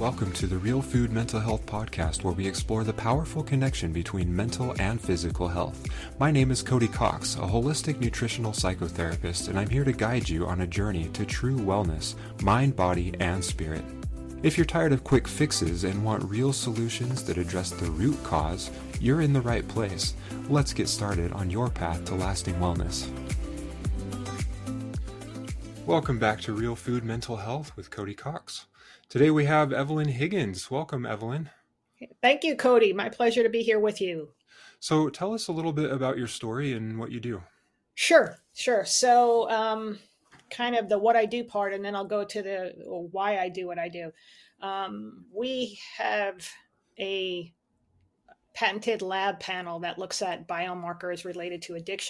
Welcome to the Real Food Mental Health Podcast, where we explore the powerful connection between mental and physical health. My name is Cody Cox, a holistic nutritional psychotherapist, and I'm here to guide you on a journey to true wellness, mind, body, and spirit. If you're tired of quick fixes and want real solutions that address the root cause, you're in the right place. Let's get started on your path to lasting wellness. Welcome back to Real Food Mental Health with Cody Cox. Today we have Evelyn Higgins. Welcome, Evelyn. Thank you, Cody. My pleasure to be here with you. So tell us a little bit about your story and what you do. Sure. So kind of the what I do part, and then I'll go to the why I do what I do. We have a patented lab panel that looks at biomarkers related to addiction